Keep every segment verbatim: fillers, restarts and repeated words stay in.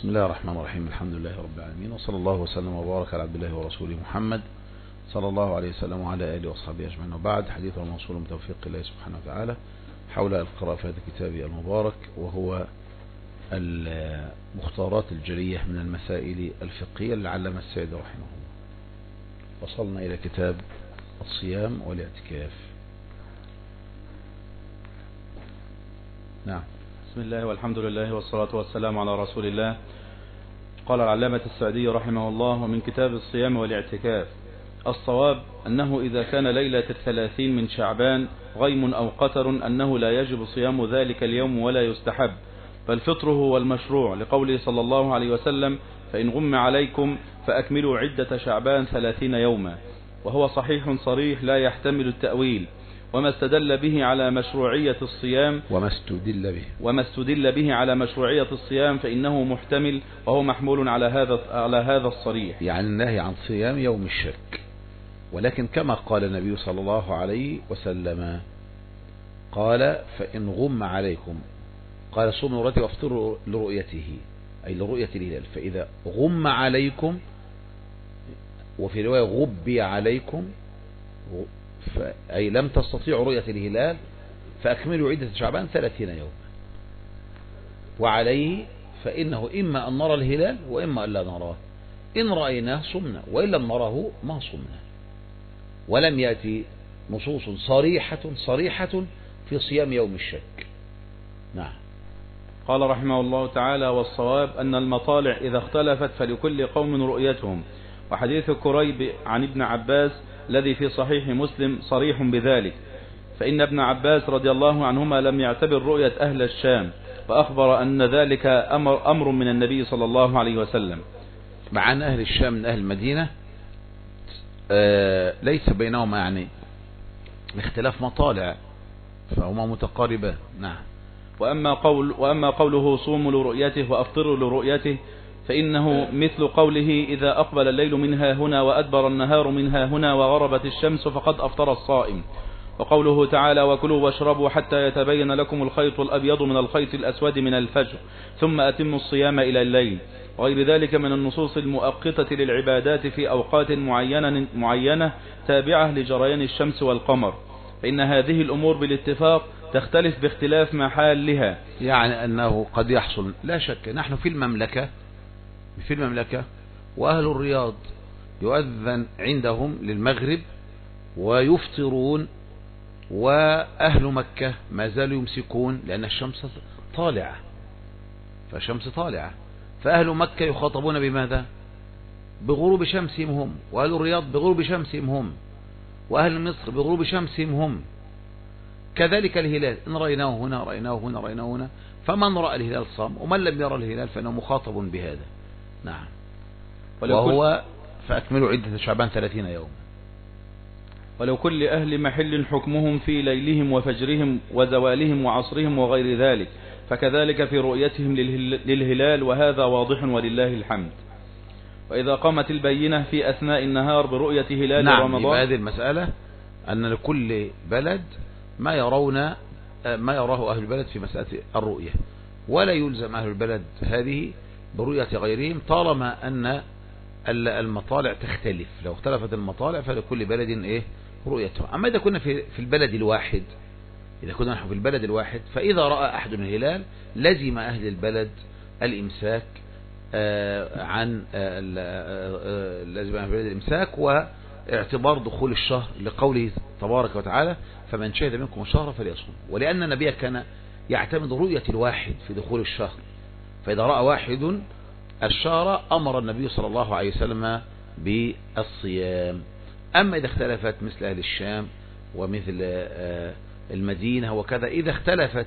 بسم الله الرحمن الرحيم. الحمد لله رب العالمين، وصلى الله وسلم وبارك على عبد الله ورسوله محمد صلى الله عليه وسلم وعلى آله وصحبه أجمعين. وبعد، حديث الموصول من توفيق الله سبحانه وتعالى حول القراءة في هذا الكتاب المبارك، وهو المختارات الجلية من المسائل الفقهية للعلامة السعدي رحمه الله. وصلنا إلى كتاب الصيام والاعتكاف. نعم. بسم الله والحمد لله والصلاة والسلام على رسول الله. قال العلامة السعدي رحمه الله: من كتاب الصيام والاعتكاف: الصواب أنه إذا كان ليلة الثلاثين من شعبان غيم أو قتر أنه لا يجب صيام ذلك اليوم ولا يستحب، فالفطر هو المشروع، لقوله صلى الله عليه وسلم: فإن غم عليكم فأكملوا عدة شعبان ثلاثين يوما، وهو صحيح صريح لا يحتمل التأويل. وما استدل به على مشروعية الصيام وما استدل به وما استدل به على مشروعية الصيام فإنه محتمل، وهو محمول على هذا على هذا الصريح، يعني النهي عن صيام يوم الشك. ولكن كما قال النبي صلى الله عليه وسلم، قال: فإن غم عليكم، قال: صوموا رؤيته وافطروا لرؤيته، أي لرؤية الهلال. فإذا غم عليكم، وفي رواية غبي عليكم، أي لم تستطيعوا رؤية الهلال، فأكملوا عدة شعبان ثلاثين يوما. وعليه فإنه إما أن نرى الهلال وإما أن لا نراه. إن رأيناه صمنا، وإن لم نره ما صمنا. ولم يأتي نصوص صريحة صريحة في صيام يوم الشك. نعم. قال رحمه الله تعالى: والصواب أن المطالع إذا اختلفت فلكل قوم رؤيتهم. وحديث كريب عن ابن عباس الذي في صحيح مسلم صريح بذلك، فإن ابن عباس رضي الله عنهما لم يعتبر رؤية أهل الشام، وأخبر أن ذلك أمر, أمر من النبي صلى الله عليه وسلم. مع أن أهل الشام من أهل المدينة آه ليس بينهما يعني اختلاف مطالع، فهما متقاربان. نعم. وأما, قول وأما قوله: صوموا لرؤيته وأفطروا لرؤيته، فإنه مثل قوله: إذا أقبل الليل منها هنا وأدبر النهار منها هنا وغربت الشمس فقد أفطر الصائم. وقوله تعالى: وكلوا واشربوا حتى يتبين لكم الخيط الأبيض من الخيط الأسود من الفجر ثم أتموا الصيام إلى الليل، وغير ذلك من النصوص المؤقتة للعبادات في أوقات معينة, معينة تابعة لجريان الشمس والقمر، فإن هذه الأمور بالاتفاق تختلف باختلاف محلها. يعني أنه قد يحصل، لا شك، نحن في المملكة في المملكة وأهل الرياض يؤذن عندهم للمغرب ويفطرون، وأهل مكة ما زالوا يمسكون لأن الشمس طالعة، فالشمس طالعة، فأهل مكة يخاطبون بماذا؟ بغروب شمسهم هم، وأهل الرياض بغروب شمسهم هم، وأهل مصر بغروب شمسهم هم. كذلك الهلال، إن رأيناه هنا رأيناه هنا رأيناه هنا، فمن رأى الهلال صام، ومن لم يرى الهلال فإنه مخاطب بهذا. نعم. وهو فأكملوا عدة شعبان ثلاثين يوم. ولو كل أهل محل حكمهم في ليلهم وفجرهم وزوالهم وعصرهم وغير ذلك، فكذلك في رؤيتهم للهلال، وهذا واضح ولله الحمد. وإذا قامت البينة في أثناء النهار برؤية هلال نعم رمضان، هذه المسألة أن لكل بلد ما يرون ما يراه أهل البلد في مسألة الرؤية، ولا يلزم أهل البلد هذه برؤية غيرهم، طالما أن المطالع تختلف. لو اختلفت المطالع فلكل بلد إيه رؤيته. أما إذا كنا في في البلد الواحد إذا كنا نحن في البلد الواحد فإذا رأى أحد الهلال لزم أهل البلد الإمساك عن لازم أهل البلد الإمساك واعتبار دخول الشهر، لقوله تبارك وتعالى: فمن شهد منكم الشهر فليصوم. ولأن النبي كان يعتمد رؤية الواحد في دخول الشهر، فإذا رأى واحد الشهر أمر النبي صلى الله عليه وسلم بالصيام. أما إذا اختلفت مثل أهل الشام ومثل المدينة وكذا، إذا اختلفت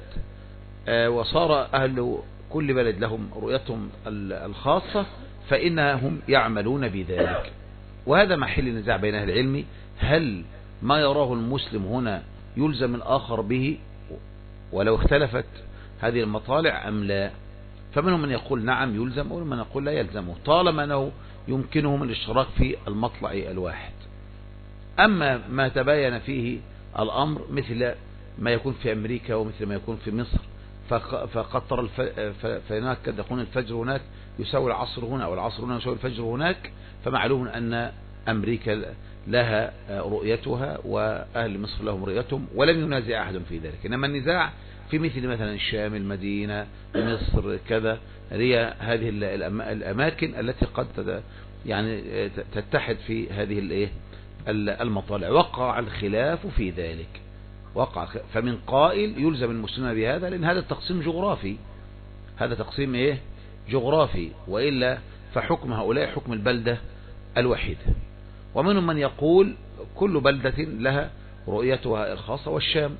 وصار أهل كل بلد لهم رؤيتهم الخاصة فإنهم يعملون بذلك. وهذا محل نزاع بين أهل العلم: هل ما يراه المسلم هنا يلزم الآخر به ولو اختلفت هذه المطالع أم لا؟ فمنهم من يقول نعم يلزم، ومن يقول لا يلزمه، طالما أنه يمكنهم الاشتراك في المطلع الواحد. أما ما تباين فيه الأمر مثل ما يكون في أمريكا ومثل ما يكون في مصر، فقد ترى فهناك قد يكون الفجر هناك يساوي العصر هنا أو العصر هنا يساوي الفجر هناك، فمعلوم أن أمريكا لها رؤيتها وأهل مصر لهم رؤيتهم، ولم ينازع أحد في ذلك. إنما النزاع في مثل مثلا الشام، المدينة، مصر، كذا، هي هذه الأماكن التي قد يعني تتحد في هذه الايه المطالع. وقع الخلاف في ذلك، وقع. فمن قائل يلزم المسلمين بهذا، لأن هذا التقسيم جغرافي، هذا تقسيم ايه جغرافي، وإلا فحكم هؤلاء حكم البلدة الوحيدة. ومنهم من يقول كل بلدة لها رؤيتها الخاصة، والشام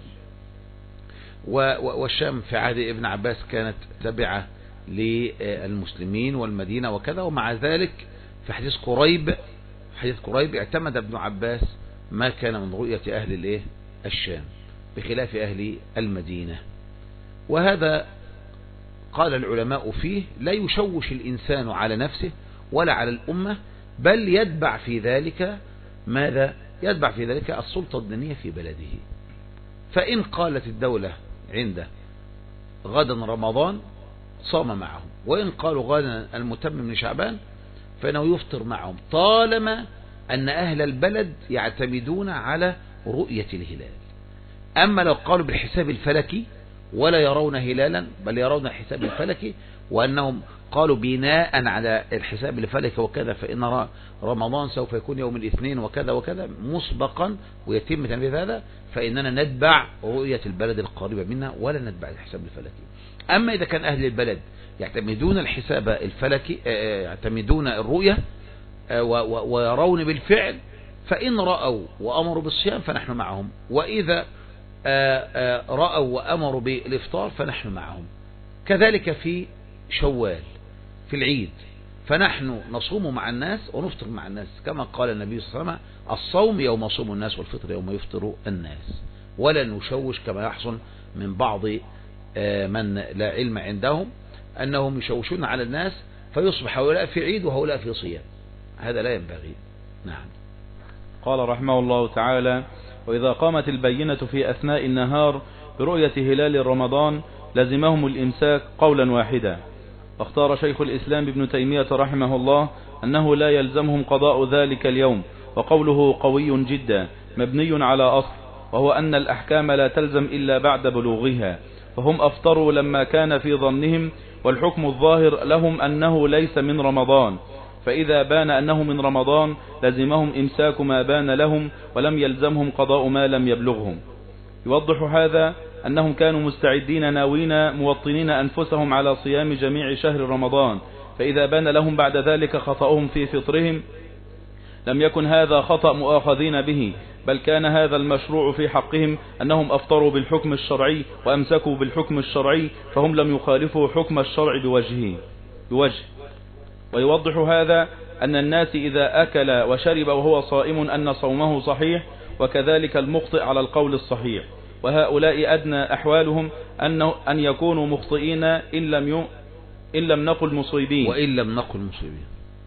والشام في عهد ابن عباس كانت تابعة للمسلمين والمدينة وكذا، ومع ذلك في حديث قريب حديث قريب اعتمد ابن عباس ما كان من رؤية أهل الايه الشام بخلاف أهل المدينة. وهذا قال العلماء فيه لا يشوش الإنسان على نفسه ولا على الأمة، بل يتبع في ذلك ماذا؟ يتبع في ذلك السلطة الدينية في بلده. فإن قالت الدولة عنده غدا رمضان صام معهم، وإن قالوا غدا المتمم من شعبان فإنه يفطر معهم، طالما أن أهل البلد يعتمدون على رؤية الهلال. أما لو قالوا بالحساب الفلكي ولا يرون هلالا بل يرون الحساب الفلكي، وأنهم قالوا بناء على الحساب الفلكي وكذا فإن رمضان سوف يكون يوم الاثنين وكذا وكذا مسبقا ويتم تنفيذ هذا، فإننا نتبع رؤية البلد القريبة منا ولا نتبع الحساب الفلكي. أما إذا كان أهل البلد يعتمدون الحساب الفلكي، يعتمدون الرؤية ويرون بالفعل، فإن رأوا وأمروا بالصيام فنحن معهم، وإذا رأوا وأمروا بالإفطار فنحن معهم. كذلك في شوال في العيد، فنحن نصوم مع الناس ونفطر مع الناس، كما قال النبي صلى الله عليه وسلم الصوم يوم يصوم الناس والفطر يوم يفطر الناس. ولا نشوش كما يحصل من بعض من لا علم عندهم أنهم يشوشون على الناس فيصبح هؤلاء في عيد وهؤلاء في صيام، هذا لا ينبغي. نعم. قال رحمه الله تعالى: وإذا قامت البينة في أثناء النهار برؤية هلال رمضان لزمهم الإمساك قولا واحدا. واختار شيخ الإسلام ابن تيمية رحمه الله أنه لا يلزمهم قضاء ذلك اليوم، وقوله قوي جدا مبني على أصل، وهو أن الأحكام لا تلزم إلا بعد بلوغها، فهم أفطروا لما كان في ظنهم، والحكم الظاهر لهم أنه ليس من رمضان، فإذا بان أنه من رمضان لزمهم إمساك ما بان لهم، ولم يلزمهم قضاء ما لم يبلغهم. يوضح هذا أنهم كانوا مستعدين ناوين موطنين أنفسهم على صيام جميع شهر رمضان، فإذا بان لهم بعد ذلك خطأهم في فطرهم لم يكن هذا خطأ مؤاخذين به، بل كان هذا المشروع في حقهم أنهم أفطروا بالحكم الشرعي وأمسكوا بالحكم الشرعي، فهم لم يخالفوا حكم الشرع بوجهه بوجه. ويوضح هذا أن الناس إذا أكل وشرب وهو صائم أن صومه صحيح، وكذلك المخطئ على القول الصحيح، وهؤلاء أدنى أحوالهم أنه أن يكونوا مخطئين إن لم ي... إن لم نقل مصيبين وإن لم نقل مصيبين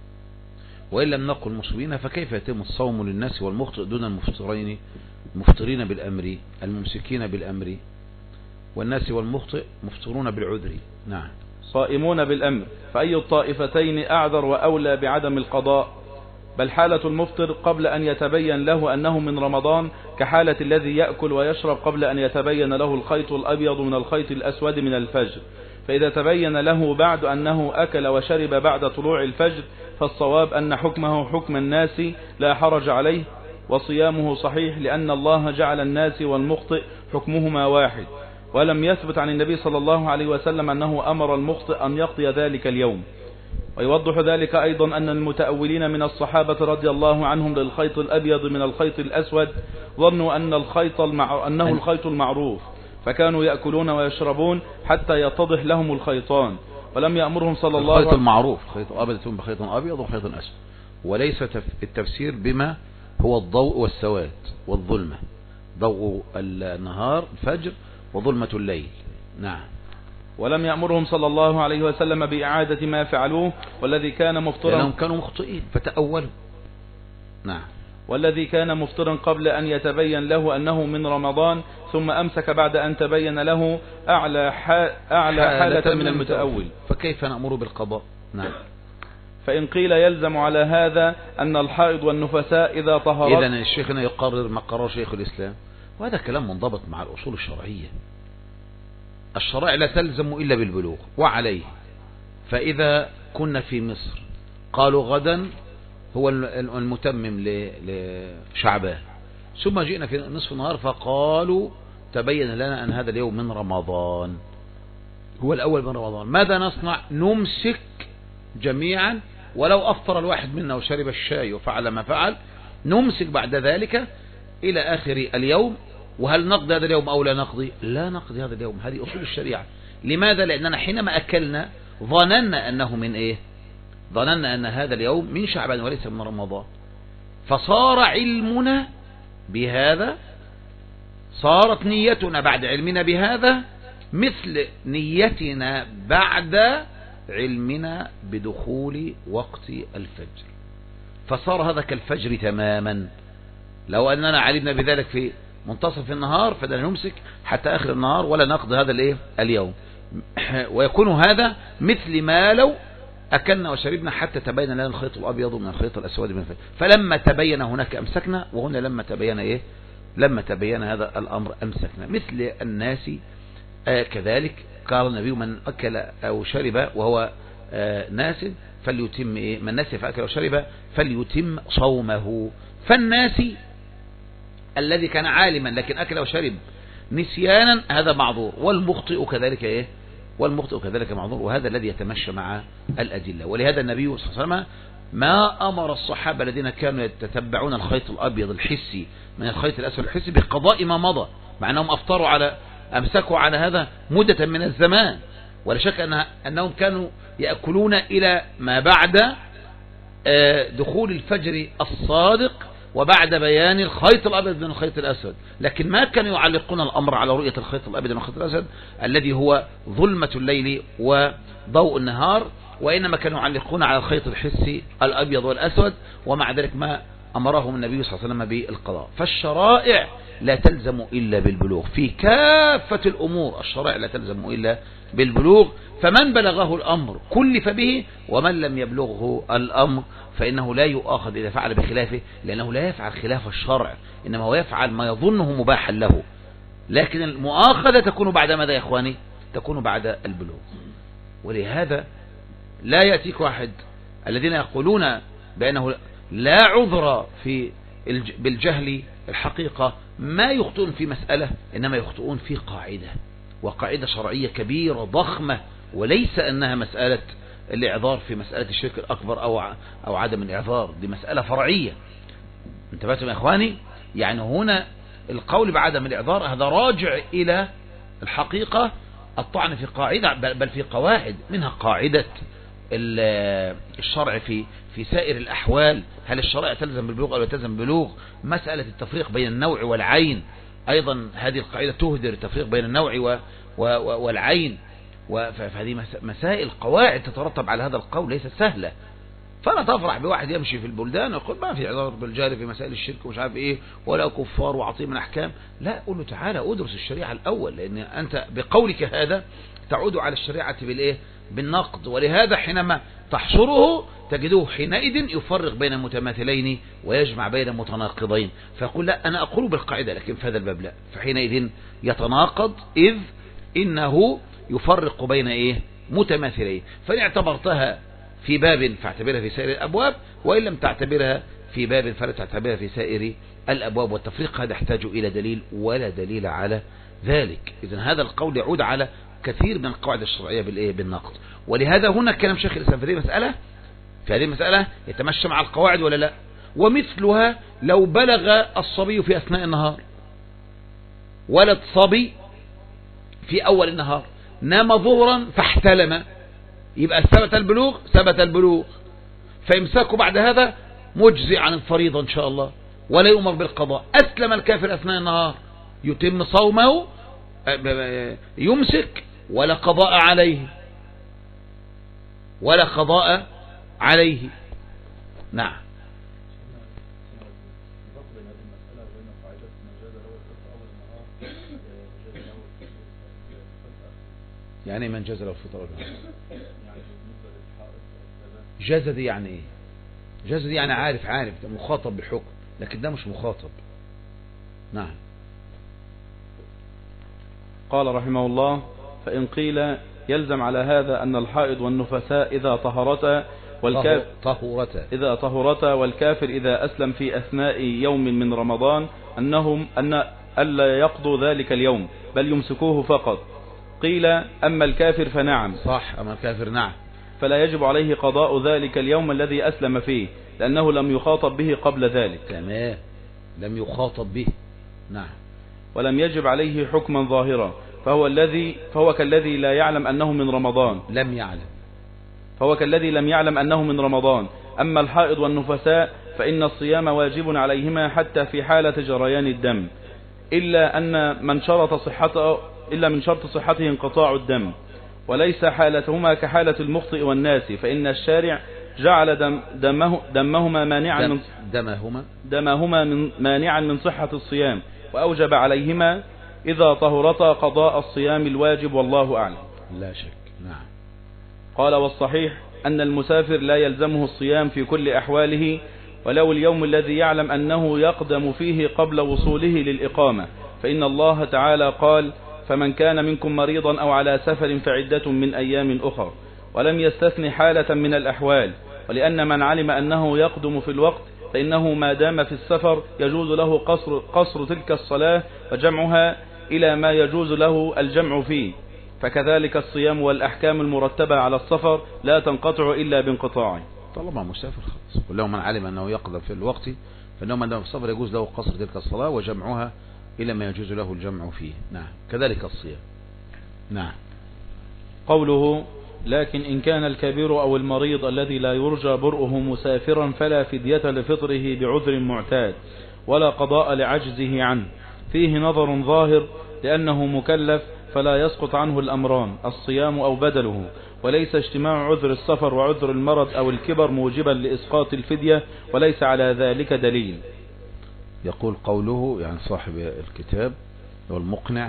وإن لم نقل مصيبين فكيف يتم الصوم للناس والمخطئ دون المفطرين مفطرين بالأمر الممسكين بالأمر، والناس والمخطئ مفطرون بالعذر. نعم. صائمون بالأمر، فأي الطائفتين أعذر وأولى بعدم القضاء؟ بل حالة المفطر قبل أن يتبين له أنه من رمضان كحالة الذي يأكل ويشرب قبل أن يتبين له الخيط الأبيض من الخيط الأسود من الفجر، فإذا تبين له بعد أنه أكل وشرب بعد طلوع الفجر فالصواب أن حكمه حكم الناس لا حرج عليه، وصيامه صحيح، لأن الله جعل الناس والمخطئ حكمهما واحد، ولم يثبت عن النبي صلى الله عليه وسلم أنه أمر المخطئ أن يقضي ذلك اليوم. ويوضح ذلك أيضا أن المتأولين من الصحابة رضي الله عنهم للخيط الأبيض من الخيط الأسود ظنوا أن الخيط المع... أنه الخيط المعروف، فكانوا يأكلون ويشربون حتى يتضح لهم الخيطان، ولم يأمرهم صلى الله عليه وسلم. الخيط المعروف خيط أبيض بخيط أبيض وخيط أسود، وليس التفسير بما هو الضوء والسواد والظلمة، ضوء النهار الفجر وظلمة الليل. نعم. ولم يأمرهم صلى الله عليه وسلم بإعادة ما فعلوه، والذي كان مفطرا لأنهم كانوا مخطئين فتأولوا. نعم. والذي كان مفطرا قبل أن يتبين له أنه من رمضان ثم أمسك بعد أن تبين له أعلى, أعلى حالة من المتأول، فكيف نأمر بالقضاء؟ نعم. فإن قيل يلزم على هذا أن الحائض والنفساء إذا طهرت. إذن الشيخ هنا يقرر ما قرر شيخ الإسلام، وهذا كلام منضبط مع الأصول الشرعية. الشرائع لا تلزم إلا بالبلوغ، وعليه فإذا كنا في مصر قالوا غدا هو المتمم لشعبان، ثم جئنا في نصف النهار فقالوا تبين لنا أن هذا اليوم من رمضان، هو الأول من رمضان، ماذا نصنع؟ نمسك جميعا، ولو أفطر الواحد منا وشرب الشاي وفعل ما فعل، نمسك بعد ذلك إلى آخر اليوم. وهل نقضي هذا اليوم أو لا نقضي؟ لا نقضي هذا اليوم. هذه أصول الشريعة. لماذا؟ لأننا حينما أكلنا ظننا أنه من إيه؟ ظننا أن هذا اليوم من شعبان وليس من رمضان، فصار علمنا بهذا، صارت نيتنا بعد علمنا بهذا مثل نيتنا بعد علمنا بدخول وقت الفجر، فصار هذا كالفجر تماما. لو أننا علمنا بذلك في منتصف النهار فلا نمسك حتى آخر النهار ولا نقضي هذا الايه اليوم، ويكون هذا مثل ما لو أكلنا وشربنا حتى تبين لنا الخيط الأبيض من الخيط الأسود من الفجر. فلما تبين هناك أمسكنا، وهنا لما تبين إيه؟ لما تبين هذا الأمر أمسكنا. مثل الناس آه كذلك قال النبي من أكل أو شرب وهو آه ناس فليتم إيه؟ من نسي فأكل وشرب فليتم صومه. فالناس الذي كان عالما لكن أكل وشرب نسيانا هذا معذور، والمخطئ كذلك إيه؟ والمخطئ كذلك معذور، وهذا الذي يتمشى مع الأدلة. ولهذا النبي صلى الله عليه وسلم ما أمر الصحابة الذين كانوا يتتبعون الخيط الأبيض الحسي من الخيط الأسود الحسي بقضاء ما مضى، مع أنهم أفطروا على أمسكوا على هذا مدة من الزمان، ولا شك أن أنهم كانوا يأكلون إلى ما بعد دخول الفجر الصادق وبعد بيان الخيط الأبيض من الخيط الأسود، لكن ما كانوا يعلقون الأمر على رؤية الخيط الأبيض من الخيط الأسود الذي هو ظلمة الليل وضوء النهار، وإنما كانوا يعلقون على الخيط الحسي الأبيض والأسود، ومع ذلك ما أمرهم النبي صلى الله عليه وسلم بالقضاء. فالشرائع لا تلزم إلا بالبلوغ في كافة الأمور، الشرائع لا تلزم إلا بالبلوغ، فمن بلغه الأمر كلف به، ومن لم يبلغه الأمر فإنه لا يؤاخذ إذا فعل بخلافه، لأنه لا يفعل خلاف الشرع، إنما هو يفعل ما يظنه مباحا له. لكن المؤاخذة تكون بعد ماذا يا إخواني؟ تكون بعد البلوغ. ولهذا لا يأتيك واحد الذين يقولون بأنه لا عذر في بالجهل، الحقيقة ما يخطئون في مسألة، إنما يخطئون في قاعدة، وقاعدة شرعية كبيرة ضخمة، وليس أنها مسألة الإعذار في مسألة الشرك الأكبر أو أو عدم الإعذار، دي مسألة فرعية. انتبهتم يا إخواني؟ يعني هنا القول بعدم الإعذار هذا راجع إلى الحقيقة الطعن في قاعدة، بل في قواعد، منها قاعدة الشرع في في سائر الأحوال، هل الشرائع تلزم بالبلوغ أو لا تلزم بالبلوغ؟ مسألة التفريق بين النوع والعين أيضا هذه القاعدة تهدر التفريق بين النوع والعين، فهذه مسائل قواعد تترتب على هذا القول ليست سهلة. فلا تفرح بواحد يمشي في البلدان ويقول ما في اعذار بالجهل في مسائل الشرك ومش عارف ايه ولا كفار وعطيه من احكام، لا، قول له تعالى ادرس الشريعة الاول، لان انت بقولك هذا تعود على الشريعة بالايه؟ بالنقد. ولهذا حينما تحصره تجده حينئذ يفرق بين المتماثلين ويجمع بين المتناقضين، فيقول لا أنا أقول بالقاعدة لكن في هذا الباب لا، فحينئذ يتناقض، إذ إنه يفرق بين إيه؟ متماثلين. فإن اعتبرتها في باب فاعتبرها في سائر الأبواب، وإن لم تعتبرها في باب فلا تعتبرها في سائر الأبواب. والتفريق هذا يحتاج إلى دليل ولا دليل على ذلك. إذن هذا القول يعود على كثير من القواعد الشرعية بالإيه؟ بالنقد. ولهذا هنا كلام شيخ الإسلام في هذه المسألة في هذه المسألة يتمشى مع القواعد ولا لا؟ ومثلها لو بلغ الصبي في أثناء النهار، ولد صبي في أول النهار نام ظهرا فاحتلم، يبقى ثبت البلوغ ثبت البلوغ، فإمساكه بعد هذا مجزي عن الفريضة إن شاء الله، ولا يؤمر بالقضاء. أسلم الكافر أثناء النهار يتم صومه، يمسك ولا قضاء عليه ولا قضاء عليه. نعم. يعني من جاز له الفطر؟ جزد يعني ايه؟ جزد يعني عارف عارف مخاطب بالحكم، لكن ده مش مخاطب. نعم. قال رحمه الله: فإن قيل يلزم على هذا أن الحائض والنفساء إذا طهرتا والكافر طهورتا إذا طهرتا والكافر إذا أسلم في أثناء يوم من رمضان أنهم أن ألا يقضوا ذلك اليوم بل يمسكوه فقط. قيل: أما الكافر فنعم. صح، أما الكافر نعم، فلا يجب عليه قضاء ذلك اليوم الذي أسلم فيه لأنه لم يخاطب به قبل ذلك. تمام، لم يخاطب به. نعم. ولم يجب عليه حكما ظاهرا، فهو الذي فهو كالذي لا يعلم أنه من رمضان لم يعلم فهو كالذي لم يعلم أنه من رمضان. أما الحائض والنفساء فإن الصيام واجب عليهما حتى في حالة جريان الدم، إلا أن من شرط صحته إلا من شرط صحته انقطاع الدم، وليس حالتهما كحالة المخطئ والناسي، فإن الشارع جعل دم دمه دمهما مانعا من دمهما دمهما من مانعا من صحة الصيام، وأوجب عليهما إذا طهرتا قضاء الصيام الواجب، والله أعلم. لا شك. نعم. قال: والصحيح أن المسافر لا يلزمه الصيام في كل أحواله، ولو اليوم الذي يعلم أنه يقدم فيه قبل وصوله للإقامة، فإن الله تعالى قال: فمن كان منكم مريضا أو على سفر فعدة من أيام أخر، ولم يستثن حالة من الأحوال. ولأن من علم أنه يقدم في الوقت فإنه ما دام في السفر يجوز له قصر, قصر تلك الصلاة وجمعها إلى ما يجوز له الجمع فيه، فكذلك الصيام والأحكام المرتبة على السفر لا تنقطع إلا بانقطاعه. طالما مسافر خلاص. ولو من علم أنه يقدم في الوقت فإنه من دام في السفر يجوز له قصر تلك الصلاة وجمعها إلى ما يجوز له الجمع فيه. نعم. كذلك الصيام. نعم. قوله: لكن إن كان الكبير أو المريض الذي لا يرجى برؤه مسافرا فلا فدية لفطره بعذر معتاد ولا قضاء لعجزه عنه، فيه نظر ظاهر، لأنه مكلف فلا يسقط عنه الأمران الصيام أو بدله، وليس اجتماع عذر السفر وعذر المرض أو الكبر موجبا لإسقاط الفدية، وليس على ذلك دليل. يقول قوله يعني صاحب الكتاب والمقنع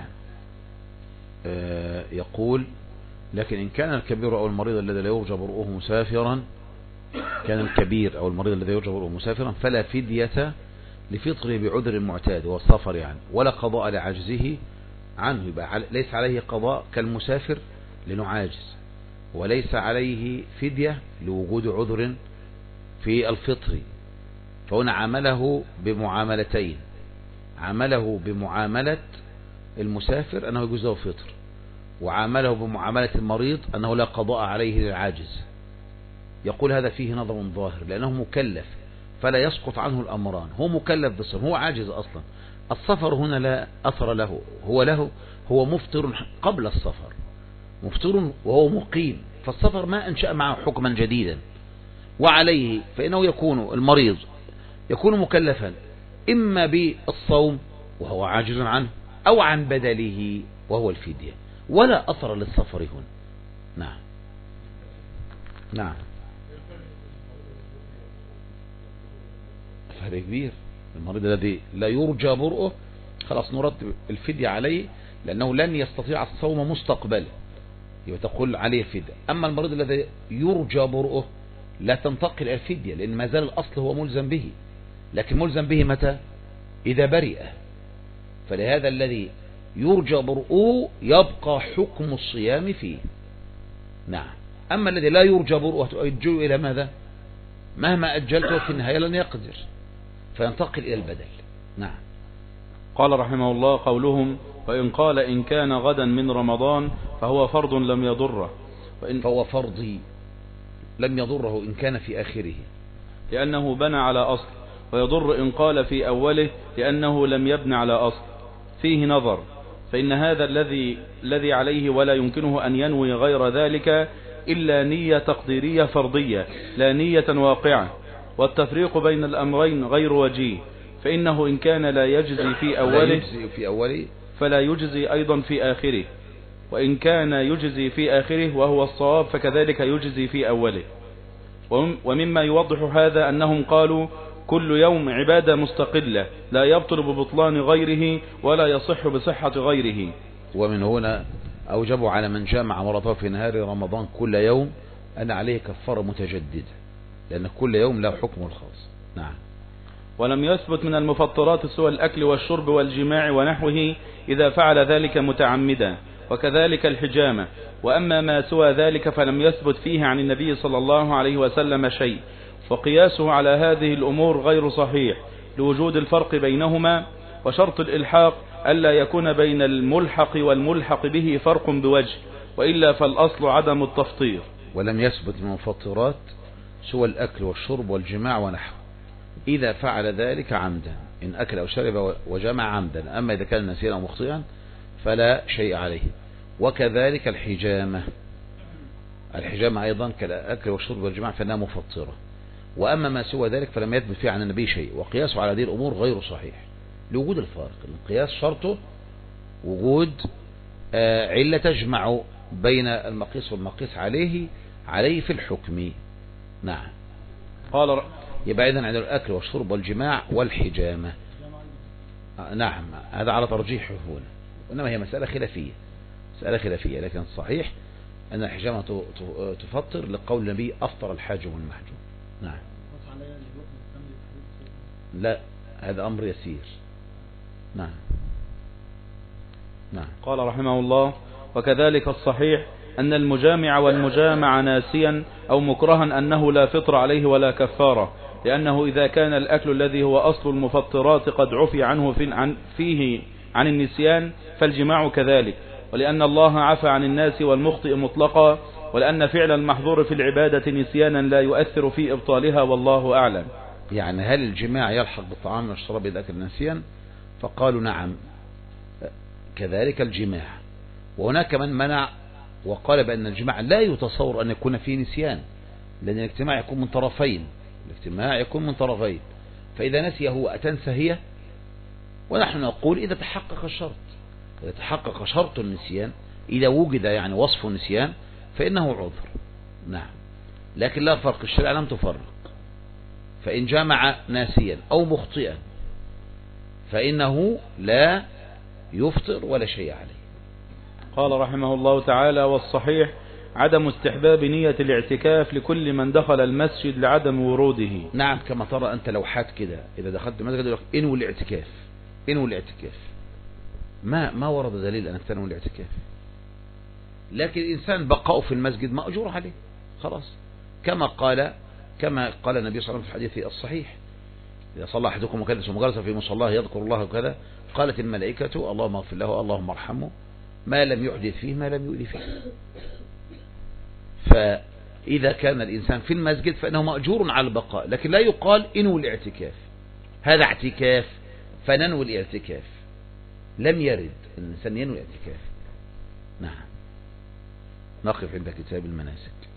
يقول: لكن إن كان الكبير أو المريض الذي لا يرجى برؤه مسافرا كان الكبير أو المريض الذي يرجى برؤه مسافرا فلا فدية لفطره بعذر المعتاد وهو السفر يعني، ولا قضاء لعجزه عنه، يبقى ليس عليه قضاء كالمسافر لأنه عاجز، وليس عليه فدية لوجود عذر في الفطر. فهنا عمله بمعاملتين: عمله بمعاملة المسافر أنه يجوز له فطر، وعامله بمعاملة المريض أنه لا قضاء عليه للعاجز. يقول هذا فيه نظر ظاهر، لأنه مكلف فلا يسقط عنه الأمران. هو مكلف بالصوم، هو عاجز أصلا. السفر هنا لا أثر له، هو له هو مفطر قبل السفر، مفطر وهو مقيم، فالسفر ما أنشأ معه حكما جديدا. وعليه فإنه يكون المريض يكون مكلفا إما بالصوم وهو عاجز عنه، أو عن بدله وهو الفدية، ولا أثر للسفر هنا. نعم. نعم. فرق كبير. المريض الذي لا يرجى برؤه خلاص نرتب الفدية عليه، لأنه لن يستطيع الصوم مستقبلا، يبقى تقول عليه فدية. أما المريض الذي يرجى برؤه لا تنتقل إلى الفدية، لأن ما زال الأصل هو ملزم به، لكن ملزم به متى؟ إذا برئ. فلهذا الذي يرجى برؤه يبقى حكم الصيام فيه. نعم. أما الذي لا يرجى برؤه تؤجله إلى ماذا؟ مهما أجلته في النهاية لن يقدر، فينتقل إلى البدل. نعم. قال رحمه الله: قولهم: وإن قال إن كان غدا من رمضان فهو فرض لم يضره، وإن فهو فرضي لم يضره إن كان في آخره، لأنه بنى على أصل، ويضر إن قال في أوله لأنه لم يبن على أصل. فيه نظر، فإن هذا الذي الذي عليه ولا يمكنه أن ينوي غير ذلك إلا نية تقديرية فرضية لا نية واقعة، والتفريق بين الأمرين غير وجيه، فإنه إن كان لا يجزي في أوله في أوله فلا يجزي أيضا في آخره، وإن كان يجزي في آخره وهو الصواب فكذلك يجزي في أوله. ومما يوضح هذا أنهم قالوا: كل يوم عبادة مستقلة لا يبطل ببطلان غيره ولا يصح بصحة غيره. ومن هنا أوجبوا على من جامع مرته في نهار رمضان كل يوم أن عليه كفارة متجددة. لأن كل يوم له حكمه الخاص. نعم. ولم يثبت من المفطرات سوى الأكل والشرب والجماع ونحوه إذا فعل ذلك متعمدا، وكذلك الحجامة. وأما ما سوى ذلك فلم يثبت فيه عن النبي صلى الله عليه وسلم شيء، فقياسه على هذه الأمور غير صحيح لوجود الفرق بينهما. وشرط الإلحاق ألا يكون بين الملحق والملحق به فرق بوجه، وإلا فالأصل عدم التفطير. ولم يثبت من المفطرات سوى الأكل والشرب والجماع ونحوه إذا فعل ذلك عمدا، إن أكل أو شرب وجمع عمدا. أما إذا كان ناسيا أو مخطئا فلا شيء عليه. وكذلك الحجامة، الحجامة أيضا كالأكل والشرب والجماع فإنها مفطرة. وأما ما سوى ذلك فلم يثبت فيه عن النبي شيء، وقياسه على هذه الأمور غير صحيح لوجود الفارق. القياس شرطه وجود علة تجمع بين المقيس والمقيس عليه عليه في الحكم. نعم. قال يبقى إذن عند الأكل والشرب والجماع والحجامة. نعم، هذا على ترجيحه هنا، وإنما هي مسألة خلافية، مسألة خلافية، لكن الصحيح أن الحجامة تفطر لقول النبي أفطر الحاجم والمحجوم. نعم. لا، هذا أمر يسير. نعم. نعم. قال رحمه الله: وكذلك الصحيح أن المجامع والمجامع ناسيا أو مكرها أنه لا فطر عليه ولا كفارة، لأنه إذا كان الأكل الذي هو أصل المفطرات قد عفي عنه في عن فيه عن النسيان فالجماع كذلك، ولأن الله عفى عن الناس والمخطئ مطلقا، ولأن فعل المحظور في العبادة نسيانا لا يؤثر في إبطالها، والله أعلم. يعني هل الجماع يلحق بالطعام والشراب إذا أكل نسيا؟ فقالوا نعم، كذلك الجماع. وهناك من منع وقال بأن الجماع لا يتصور أن يكون فيه نسيان، لأن الاجتماع يكون من طرفين، الاجتماع يكون من طرفين، فإذا نسي هو أتنسى هي. ونحن نقول إذا تحقق الشرط، إذا تحقق شرط النسيان، إذا وجد يعني وصف النسيان فإنه عذر. نعم. لكن لا فرق، الشريعة لم تفرق، فإن جامع ناسيا أو مخطئا فإنه لا يفطر ولا شيء عليه. قال رحمه الله تعالى: والصحيح عدم استحباب نية الاعتكاف لكل من دخل المسجد لعدم وروده. نعم، كما ترى أنت لوحات كده، إذا دخلت المسجد يقول لك انوي الاعتكاف، انوي الاعتكاف. ما ما ورد دليل أنك تنوي الاعتكاف، لكن الإنسان بقاؤه في المسجد مأجور عليه خلاص، كما قال كما قال النبي صلى الله عليه وسلم في الحديث الصحيح: إذا صلى أحدكم وكدس ومجلس في مصلاه يذكر الله وكذا، قالت الملائكة اللهم اغفر له اللهم ارحمه ما لم يحدث فيه ما لم يؤذي فيه. فإذا كان الإنسان في المسجد فإنه مأجور على البقاء، لكن لا يقال انوي الاعتكاف، هذا اعتكاف فننوي الاعتكاف، لم يرد الإنسان ينوي الاعتكاف. نعم. نقف عند كتاب المناسك.